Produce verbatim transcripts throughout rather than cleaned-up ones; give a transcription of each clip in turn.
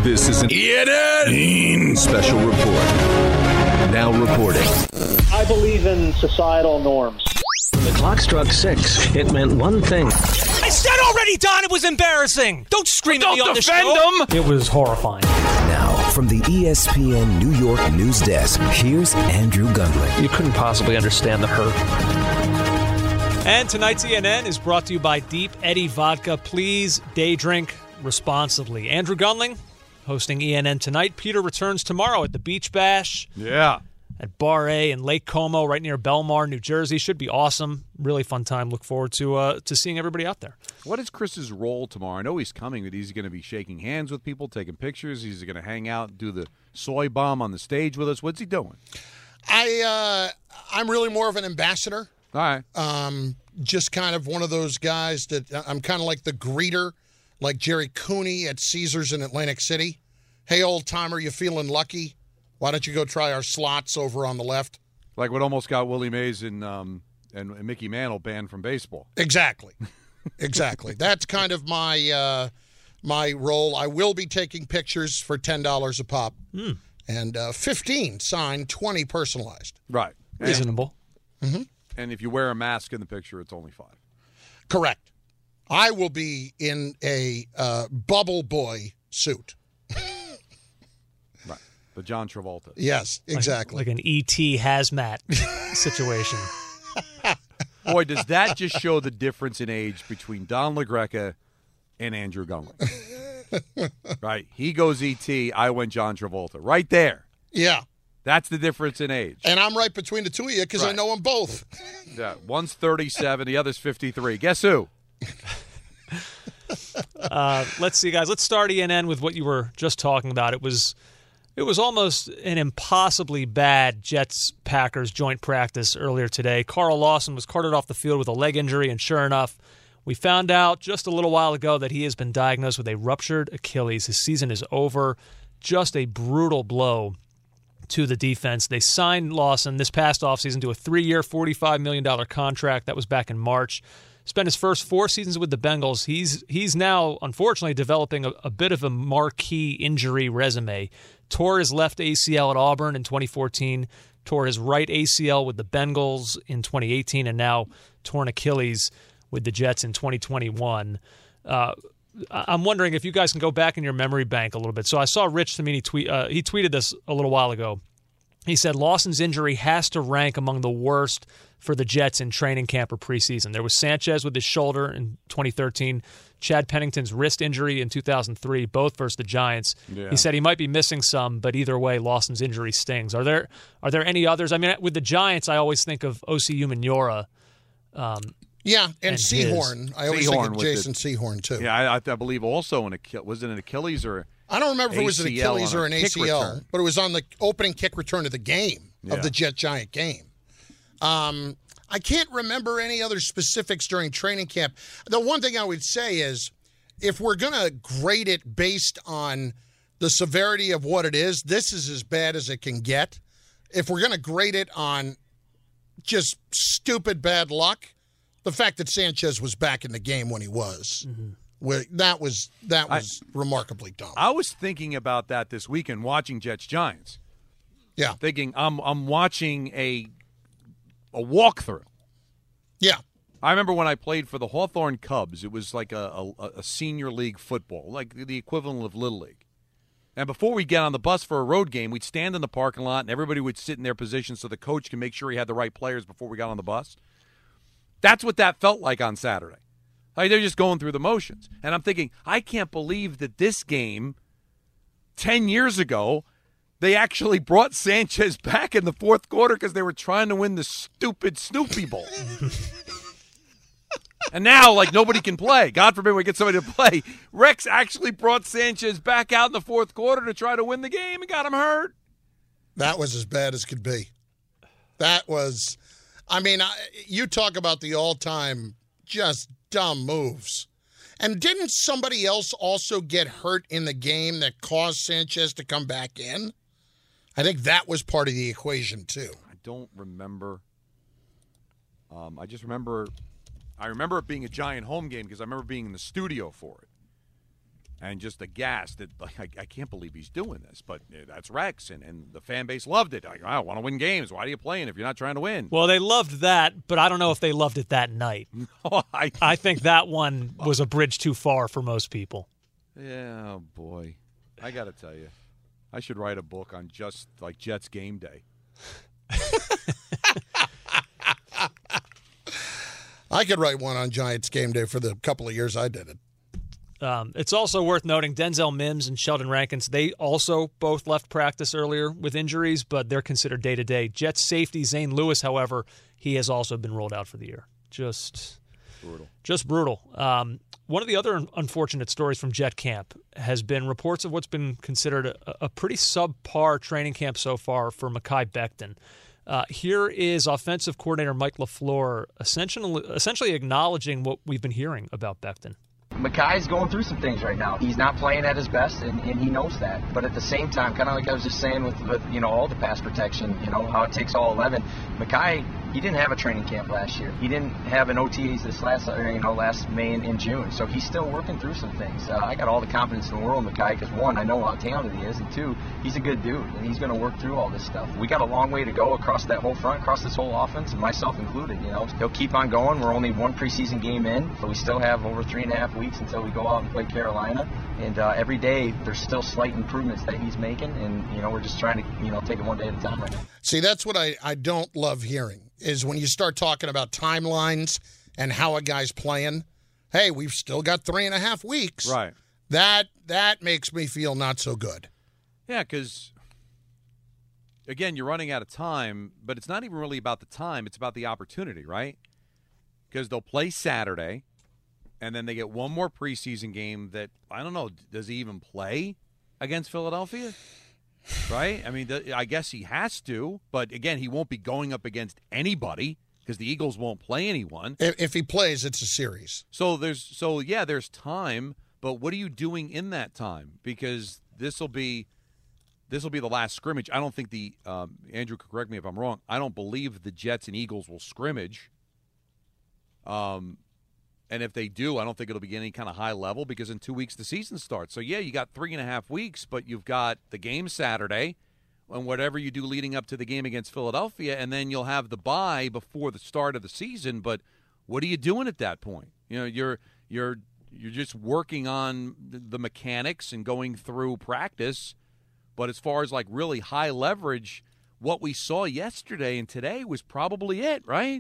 This is an E N N special report. Now reporting. I believe in societal norms. When the clock struck six, it meant one thing. I said already, Don, it was embarrassing. Don't scream Don't at me on the show. defend him. It was horrifying. Now, from the E S P N New York news desk, here's Andrew Gundling. You couldn't possibly understand the hurt. And tonight's E N N is brought to you by Deep Eddy Vodka. Please day drink responsibly. Andrew Gundling hosting E N N tonight. Peter returns tomorrow at the Beach Bash. Yeah. At Bar A in Lake Como, right near Belmar, New Jersey. Should be awesome. Really fun time. Look forward to uh, to seeing everybody out there. What is Chris's role tomorrow? I know he's coming, but he's going to be shaking hands with people, taking pictures. He's going to hang out, do the soy bomb on the stage with us. What's he doing? I uh, I'm really more of an ambassador. All right. Um, just kind of one of those guys that I'm kind of like the greeter, like Jerry Cooney at Caesars in Atlantic City. Hey, old timer, you feeling lucky? Why don't you go try our slots over on the left? Like what almost got Willie Mays and um, and Mickey Mantle banned from baseball. Exactly, exactly. That's kind of my uh, my role. I will be taking pictures for ten dollars a pop, mm. and uh, fifteen signed, twenty personalized. Right, reasonable. Mm-hmm. And if you wear a mask in the picture, it's only five. Correct. I will be in a uh, bubble boy suit. Right. The John Travolta. Yes, exactly. Like, like an E T hazmat situation. Boy, does that just show the difference in age between Don LaGreca and Andrew Gundling. Right. He goes E T, I went John Travolta. Right there. Yeah. That's the difference in age. And I'm right between the two of you because right. I know them both. Yeah, one's thirty-seven, the other's fifty-three. Guess who? uh, let's see, guys. Let's start E N N with what you were just talking about. It was, it was almost an impossibly bad Jets-Packers joint practice earlier today. Carl Lawson was carted off the field with a leg injury, and sure enough, we found out just a little while ago that he has been diagnosed with a ruptured Achilles. His season is over. Just a brutal blow to the defense. They signed Lawson this past offseason to a three-year, forty-five million dollars contract. That was back in March. Spent his first four seasons with the Bengals. He's he's now, unfortunately, developing a, a bit of a marquee injury resume. Tore his left A C L at Auburn in twenty fourteen, tore his right A C L with the Bengals in twenty eighteen, and now torn Achilles with the Jets in twenty twenty-one. Uh, I'm wondering if you guys can go back in your memory bank a little bit. So I saw Rich Cimini tweet. Uh, he tweeted this a little while ago. He said Lawson's injury has to rank among the worst for the Jets in training camp or preseason. There was Sanchez with his shoulder in twenty thirteen, Chad Pennington's wrist injury in two thousand three, both versus the Giants. Yeah. He said he might be missing some, but either way, Lawson's injury stings. Are there are there any others? I mean, with the Giants, I always think of O C Umenyiora. Um, Yeah, and, and Sehorn. His. I always Sehorn think of Jason the, Sehorn, too. Yeah, I, I believe also an Achilles. Was it an Achilles or I don't remember if it was an Achilles or an A C L, return. but it was on the opening kick return of the game, yeah. of the Jet-Giant game. Um, I can't remember any other specifics during training camp. The one thing I would say is if we're going to grade it based on the severity of what it is, this is as bad as it can get. If we're going to grade it on just stupid bad luck, the fact that Sanchez was back in the game when he was, mm-hmm. where, that was that was I, remarkably dumb. I was thinking about that this weekend watching Jets Giants. Yeah, thinking I'm I'm watching a a walkthrough. Yeah, I remember when I played for the Hawthorne Cubs. It was like a, a, a senior league football, like the equivalent of Little League. And before we get on the bus for a road game, we'd stand in the parking lot, and everybody would sit in their position so the coach can make sure he had the right players before we got on the bus. That's what that felt like on Saturday. Like they're just going through the motions. And I'm thinking, I can't believe that this game, ten years ago, they actually brought Sanchez back in the fourth quarter because they were trying to win the stupid Snoopy Bowl. And now, like, nobody can play. God forbid we get somebody to play. Rex actually brought Sanchez back out in the fourth quarter to try to win the game and got him hurt. That was as bad as could be. That was... I mean, I, you talk about the all-time just dumb moves. And didn't somebody else also get hurt in the game that caused Sanchez to come back in? I think that was part of the equation, too. I don't remember. Um, I just remember – I remember it being a Giant home game because I remember being in the studio for it. and just aghast that like I, I can't believe he's doing this. But uh, that's Rex, and, and the fan base loved it. Like, I want to win games. Why are you playing if you're not trying to win? Well, they loved that, but I don't know if they loved it that night. No, I, I think that one was a bridge too far for most people. Yeah, oh boy. I got to tell you, I should write a book on just like Jets game day. I could write one on Giants game day for the couple of years I did it. Um, it's also worth noting Denzel Mims and Sheldon Rankins, they also both left practice earlier with injuries, but they're considered day-to-day. Jets safety Zane Lewis, however, he has also been rolled out for the year. Just brutal. Just brutal. Um, one of the other unfortunate stories from Jet camp has been reports of what's been considered a, a pretty subpar training camp so far for Mekhi Becton. Uh, here is offensive coordinator Mike LaFleur essentially, essentially acknowledging what we've been hearing about Becton. Mekhi's going through some things right now. He's not playing at his best, and, and he knows that. But at the same time, kind of like I was just saying with, with, you know, all the pass protection, you know, how it takes all eleven. Mekhi, he didn't have a training camp last year. He didn't have an O T As this last, you know, last May and in June. So he's still working through some things. Uh, I got all the confidence in the world in Mekhi because, one, I know how talented he is, and two, he's a good dude, and he's going to work through all this stuff. We got a long way to go across that whole front, across this whole offense, and myself included, you know. He'll keep on going. We're only one preseason game in, but we still have over three and a half weeks until we go out and play Carolina. And uh, every day, there's still slight improvements that he's making, and, you know, we're just trying to, you know, take it one day at a time right now. See, that's what I, I don't love hearing, is when you start talking about timelines and how a guy's playing. Hey, we've still got three and a half weeks. Right. That that makes me feel not so good. Yeah, because, again, you're running out of time, but it's not even really about the time. It's about the opportunity, right? Because they'll play Saturday, and then they get one more preseason game that, I don't know, does he even play against Philadelphia? Right? I mean, I guess he has to, but, again, he won't be going up against anybody because the Eagles won't play anyone. If, if he plays, it's a series. So, there's, so yeah, there's time, but what are you doing in that time? Because this will be this will be the last scrimmage. I don't think the um, – Andrew, correct me if I'm wrong. I don't believe the Jets and Eagles will scrimmage. Um. And if they do, I don't think it'll be any kind of high level because in two weeks the season starts. So, yeah, you got three and a half weeks, but you've got the game Saturday and whatever you do leading up to the game against Philadelphia, and then you'll have the bye before the start of the season. But what are you doing at that point? You know, you're you're you're just working on the mechanics and going through practice. But as far as, like, really high leverage, what we saw yesterday and today was probably it, right?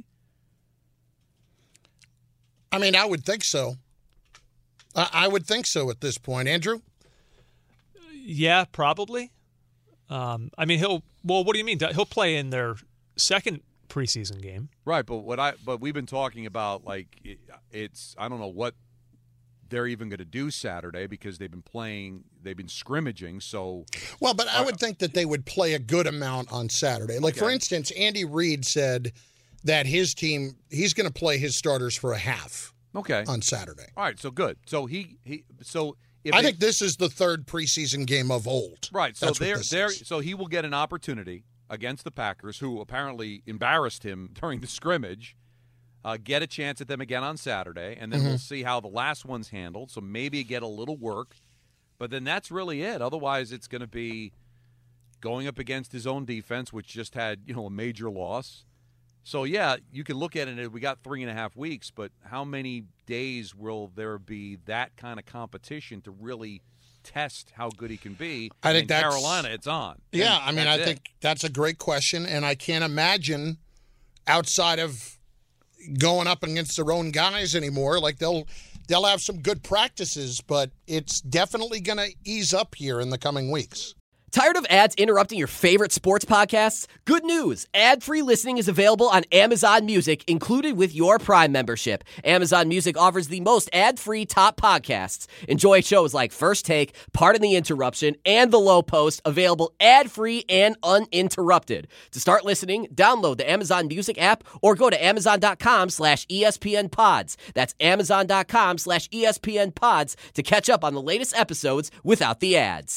I mean, I would think so. I, I would think so at this point. Andrew? Yeah, probably. Um, I mean, he'll. Well, what do you mean? He'll play in their second preseason game, right? But what I. But we've been talking about, like, it, it's. I don't know what they're even going to do Saturday because they've been playing. They've been scrimmaging. So. Well, but I would think that they would play a good amount on Saturday. Like, okay. For instance, Andy Reid said that his team, he's going to play his starters for a half. Okay. On Saturday. All right, so good. So he he so if I they, think this is the third preseason game of old. Right. So there there is. so he will get an opportunity against the Packers, who apparently embarrassed him during the scrimmage. Uh, get a chance at them again on Saturday, and then mm-hmm. we'll see how the last one's handled. So maybe get a little work, but then that's really it. Otherwise, it's going to be going up against his own defense, which just had, you know, a major loss. So, yeah, you can look at it, we got three and a half weeks, but how many days will there be that kind of competition to really test how good he can be? I think in that's, Carolina, it's on. Yeah, I mean, I it. think that's a great question, and I can't imagine outside of going up against their own guys anymore. Like, they'll they'll have some good practices, but it's definitely going to ease up here in the coming weeks. Tired of ads interrupting your favorite sports podcasts? Good news! Ad-free listening is available on Amazon Music, included with your Prime membership. Amazon Music offers the most ad-free top podcasts. Enjoy shows like First Take, Pardon the Interruption, and The Low Post, available ad-free and uninterrupted. To start listening, download the Amazon Music app or go to amazon.com slash ESPN pods. That's amazon.com slash ESPN pods to catch up on the latest episodes without the ads.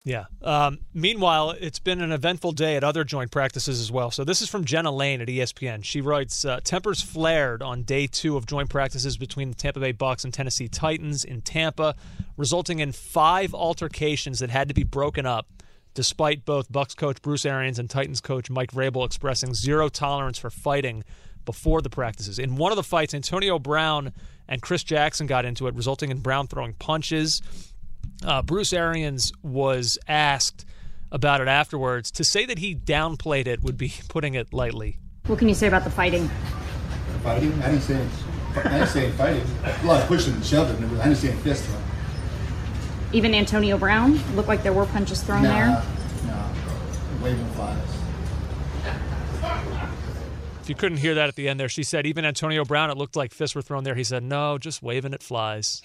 Yeah. Um, meanwhile, it's been an eventful day at other joint practices as well. So this is from Jenna Lane at E S P N. She writes, uh, tempers flared on day two of joint practices between the Tampa Bay Bucks and Tennessee Titans in Tampa, resulting in five altercations that had to be broken up, despite both Bucks coach Bruce Arians and Titans coach Mike Vrabel expressing zero tolerance for fighting before the practices. In one of the fights, Antonio Brown and Chris Jackson got into it, resulting in Brown throwing punches. Uh, Bruce Arians was asked about it afterwards. To say that he downplayed it would be putting it lightly. What can you say about the fighting? The fighting? I didn't say it. I didn't say it fighting. A lot of pushing and shoving. I didn't say it fist throw. Even Antonio Brown looked like there were punches thrown nah, there. Nah, waving flies. If you couldn't hear that at the end there, she said even Antonio Brown, it looked like fists were thrown there. He said, no, just waving at flies.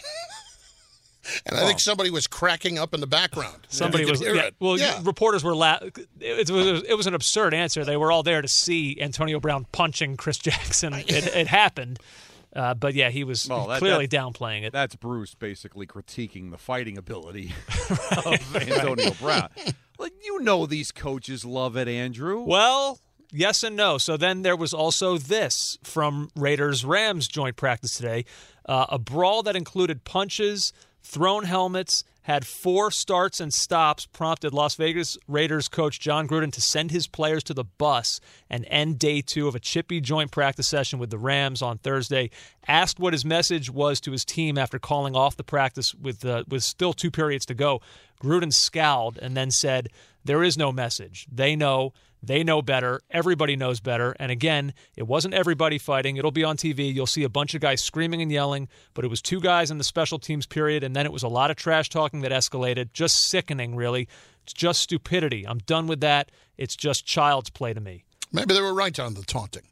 And I think somebody was cracking up in the background. Somebody was. Yeah, well, yeah. reporters were. La- it, was, it was an absurd answer. They were all there to see Antonio Brown punching Chris Jackson. It, it happened, uh, but yeah, he was well, that, clearly that, downplaying it. That's Bruce basically critiquing the fighting ability of Antonio Brown. Well, you know these coaches love it, Andrew. Well, yes and no. So then there was also this from Raiders-Rams joint practice today, uh, a brawl that included punches, thrown helmets, had four starts and stops, prompted Las Vegas Raiders coach John Gruden to send his players to the bus and end day two of a chippy joint practice session with the Rams on Thursday. Asked what his message was to his team after calling off the practice with, uh, with still two periods to go, Gruden scowled and then said, there is no message. They know. They know better. Everybody knows better. And again, it wasn't everybody fighting. It'll be on T V. You'll see a bunch of guys screaming and yelling, but it was two guys in the special teams period, and then it was a lot of trash talking that escalated. Just sickening, really. It's just stupidity. I'm done with that. It's just child's play to me. Maybe they were right on the taunting.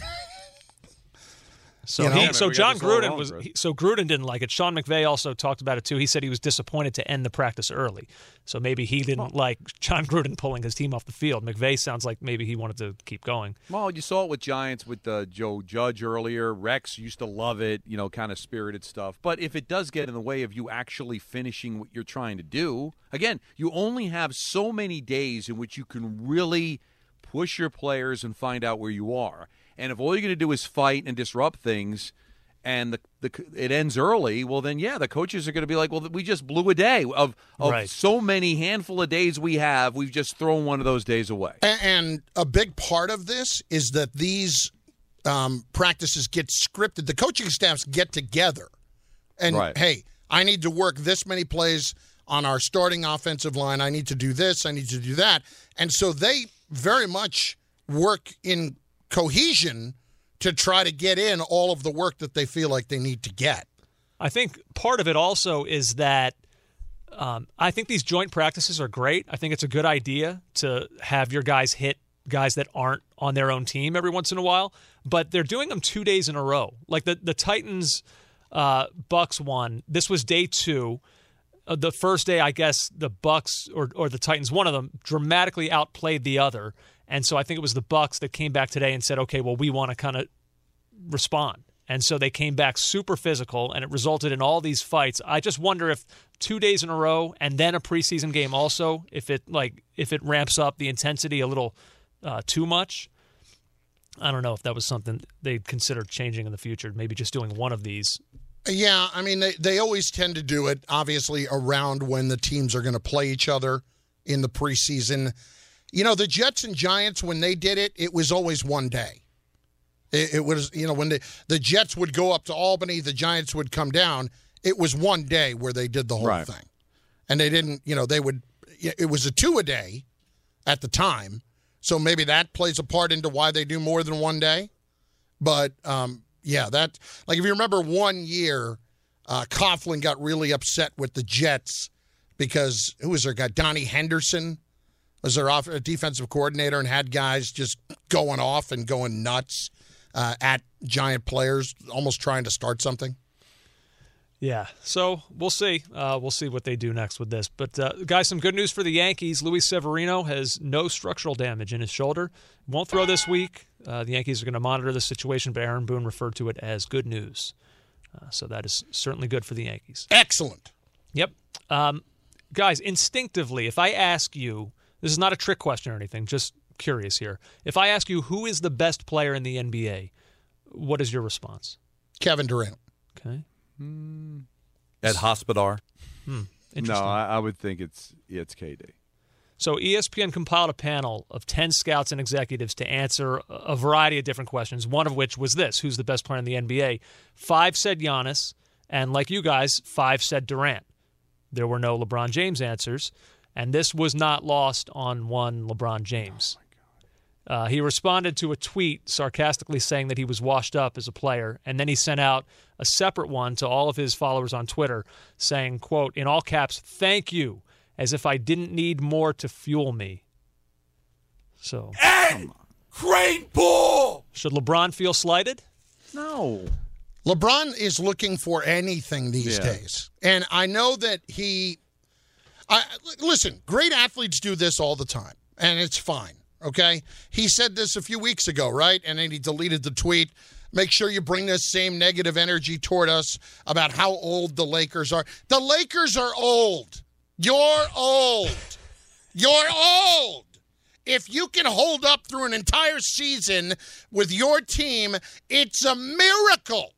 So, you know, he, so John Gruden was. He, so Gruden didn't like it. Sean McVay also talked about it too. He said he was disappointed to end the practice early. So maybe he didn't oh. like John Gruden pulling his team off the field. McVay sounds like maybe he wanted to keep going. Well, you saw it with Giants with uh, Joe Judge earlier. Rex used to love it, you know, kind of spirited stuff. But if it does get in the way of you actually finishing what you're trying to do, again, you only have so many days in which you can really push your players and find out where you are. And if all you're going to do is fight and disrupt things and the, the it ends early, well, then, yeah, the coaches are going to be like, well, we just blew a day. Of, of right. so many handful of days we have, we've just thrown one of those days away. And a big part of this is that these um, practices get scripted. The coaching staffs get together. And, right. hey, I need to work this many plays on our starting offensive line. I need to do this. I need to do that. And so they very much work in cohesion to try to get in all of the work that they feel like they need to get. I think part of it also is that um, I think these joint practices are great. I think it's a good idea to have your guys hit guys that aren't on their own team every once in a while, but they're doing them two days in a row. Like the, the Titans uh, Bucks one, this was day two. Uh, the first day, I guess, the Bucks or, or the Titans, one of them, dramatically outplayed the other. And so I think it was the Bucks that came back today and said, okay, well, we want to kind of respond. And so they came back super physical, and it resulted in all these fights. I just wonder if two days in a row and then a preseason game also, if it like if it ramps up the intensity a little uh, too much. I don't know if that was something they'd consider changing in the future, maybe just doing one of these. Yeah, I mean, they, they always tend to do it, obviously, around when the teams are going to play each other in the preseason. You know, the Jets and Giants, when they did it, it was always one day. It, it was, you know, when the, the Jets would go up to Albany, the Giants would come down. It was one day where they did the whole right. thing. And they didn't, you know, they would, it was a two-a-day at the time. So maybe that plays a part into why they do more than one day. But, um, yeah, that, like if you remember one year, uh, Coughlin got really upset with the Jets because, who was their guy? Donnie Henderson was their off- defensive coordinator and had guys just going off and going nuts uh, at Giant players, almost trying to start something. Yeah, so we'll see. Uh, we'll see what they do next with this. But, uh, guys, some good news for the Yankees. Luis Severino has no structural damage in his shoulder. Won't throw this week. Uh, the Yankees are going to monitor the situation, but Aaron Boone referred to it as good news. Uh, so that is certainly good for the Yankees. Excellent. Yep. Um, guys, instinctively, if I ask you, this is not a trick question or anything, just curious here. If I ask you who is the best player in the N B A, what is your response? Kevin Durant. Okay. Mm. Ed Hospodar. Hmm. No, Interesting. I, I would think it's it's K D. So E S P N compiled a panel of ten scouts and executives to answer a variety of different questions, one of which was this: who's the best player in the N B A? Five said Giannis, and like you guys, five said Durant. There were no LeBron James answers, and this was not lost on one LeBron James. Oh, uh, he responded to a tweet sarcastically saying that he was washed up as a player, and then he sent out a separate one to all of his followers on Twitter saying, quote, in all caps, "Thank you," as if I didn't need more to fuel me. So, Ed Kranepool! Should LeBron feel slighted? No. LeBron is looking for anything these Yeah. days. And I know that he I listen, great athletes do this all the time, and it's fine, okay? He said this a few weeks ago, right? And then he deleted the tweet. Make sure you bring this same negative energy toward us about how old the Lakers are. The Lakers are old. You're old. You're old. If you can hold up through an entire season with your team, it's a miracle.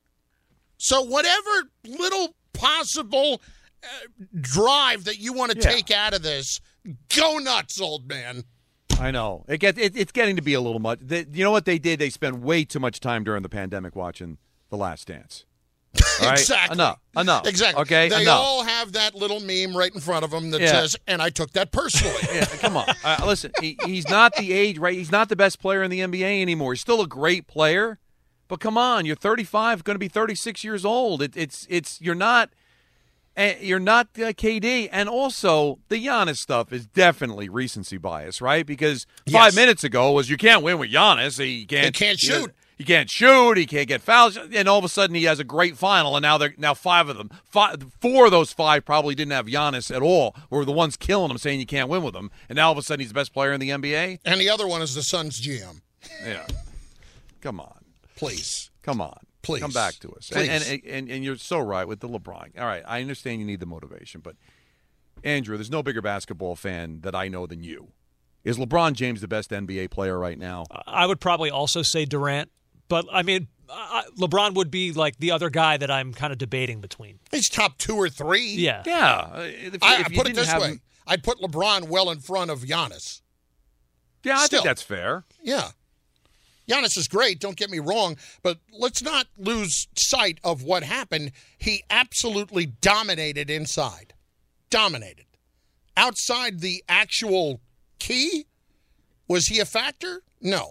So whatever little possible uh, drive that you want to Yeah. take out of this, go nuts, old man. I know. It gets, it, it's getting to be a little much. They, you know what they did? They spent way too much time during the pandemic watching The Last Dance. All right? Exactly. Enough. Enough. Exactly. Okay, They enough. all have that little meme right in front of them that Yeah. says, and I took that personally. Yeah, come on. Uh, listen, he, he's not the age, right? He's not the best player in the N B A anymore. He's still a great player, but come on, you're thirty-five, going to be thirty-six years old. It, it's it's you're not uh, you're not uh, K D, and also the Giannis stuff is definitely recency bias, right? Because five Yes. minutes ago was you can't win with Giannis. He can't. He can't he- shoot. He can't shoot. He can't get fouls, and all of a sudden he has a great final. And now they're now five of them, five, four of those five probably didn't have Giannis at all, or the ones killing him, saying you can't win with him. And now all of a sudden he's the best player in the N B A. And the other one is the Suns G M. Yeah, come on, Please. come on, Please. come back to us. Please. And, and and and you're so right with the LeBron. All right, I understand you need the motivation, but Andrew, there's no bigger basketball fan that I know than you. Is LeBron James the best N B A player right now? I would probably also say Durant, but I mean, I, LeBron would be like the other guy that I'm kind of debating between. He's top two or three. Yeah. Yeah. Uh, If, I, if I you put it didn't this have way. him- I'd put LeBron well in front of Giannis. yeah, I Still. think that's fair. Yeah. Giannis is great, don't get me wrong, but let's not lose sight of what happened. He absolutely dominated inside. Dominated. Outside the actual key, was he a factor? No.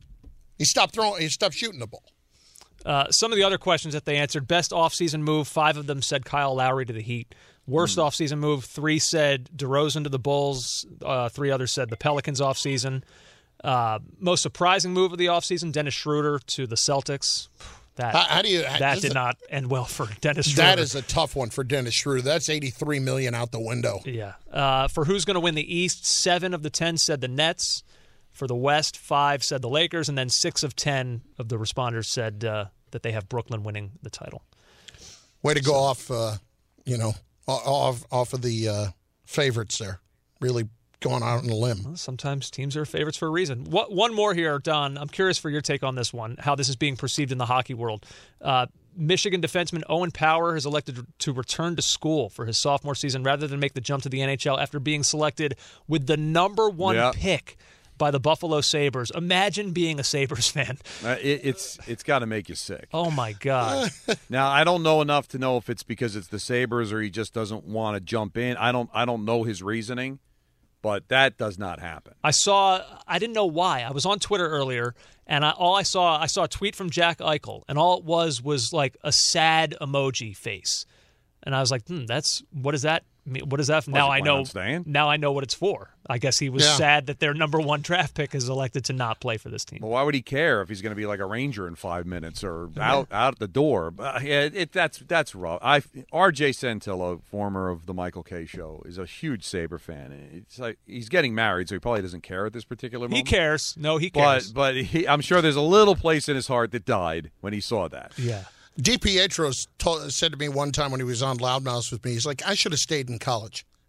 He stopped throwing, he stopped shooting the ball. Uh, some of the other questions that they answered: best offseason move, five of them said Kyle Lowry to the Heat. Worst Hmm. offseason move, three said DeRozan to the Bulls. Uh, three others said the Pelicans offseason. Uh, most surprising move of the offseason, Dennis Schroeder to the Celtics. That How- how do you- how- that this did is a- not end well for Dennis Schroeder. That is a tough one for Dennis Schroeder. That's eighty-three million dollars out the window. Yeah. Uh, for who's going to win the East, seven of the ten said the Nets. For the West, five said the Lakers, and then six of ten of the responders said uh, that they have Brooklyn winning the title. Way to go off, uh, you know, off off of the uh, favorites there. Really going out on a limb. Well, sometimes teams are favorites for a reason. What, one more here, Don. I'm curious for your take on this one, how this is being perceived in the hockey world. Uh, Michigan defenseman Owen Power has elected to return to school for his sophomore season rather than make the jump to the N H L after being selected with the number one Yep. pick by the Buffalo Sabres. Imagine being a Sabres fan. Uh, it, it's it's got to make you sick. Oh, my God. Now, I don't know enough to know if it's because it's the Sabres or he just doesn't want to jump in. I don't I don't know his reasoning, but that does not happen. I saw, I didn't know why. I was on Twitter earlier, and I, all I saw, I saw a tweet from Jack Eichel, and all it was was like a sad emoji face. And I was like, hmm, that's, what does that mean? What is that? Was Now he I planning know, on staying? now I know what it's for. I guess he was Yeah. sad that their number one draft pick is elected to not play for this team. Well, why would he care if he's going to be like a Ranger in five minutes or out out the door? But, yeah, it, that's that's rough. I R J Santillo, former of the Michael Kay Show, is a huge Sabre fan. It's like he's getting married, so he probably doesn't care at this particular moment. He cares. No, he cares. But but he, I'm sure there's a little place in his heart that died when he saw that. Yeah. DiPietro told, said to me one time when he was on Loudmouth with me, he's like, I should have stayed in college.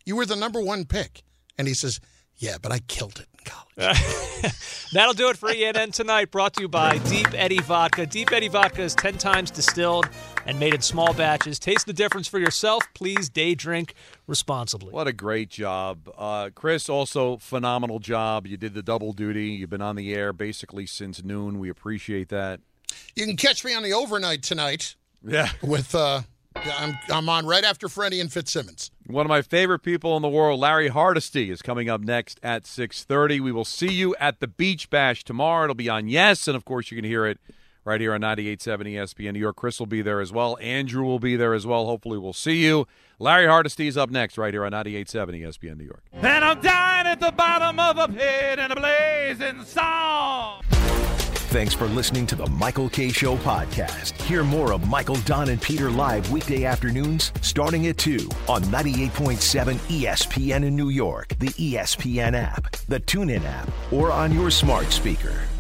You were the number one pick. And he says, yeah, but I killed it in college. That'll do it for E N N tonight, brought to you by Deep Eddy Vodka. Deep Eddy Vodka is ten times distilled and made in small batches. Taste the difference for yourself. Please day drink responsibly. What a great job. Uh, Chris, also phenomenal job. You did the double duty. You've been on the air basically since noon. We appreciate that. You can catch me on the overnight tonight. Yeah. With, uh, I'm, I'm on right after Freddie and Fitzsimmons. One of my favorite people in the world, Larry Hardesty, is coming up next at six thirty. We will see you at the Beach Bash tomorrow. It'll be on Yes, and, of course, you can hear it right here on ninety-eight point seven E S P N New York. Chris will be there as well. Andrew will be there as well. Hopefully we'll see you. Larry Hardesty is up next right here on ninety-eight point seven E S P N New York. And I'm dying at the bottom of a pit in a blazing song. Thanks for listening to the Michael Kay Show podcast. Hear more of Michael, Don, and Peter live weekday afternoons starting at two on ninety-eight point seven E S P N in New York, the E S P N app, the TuneIn app, or on your smart speaker.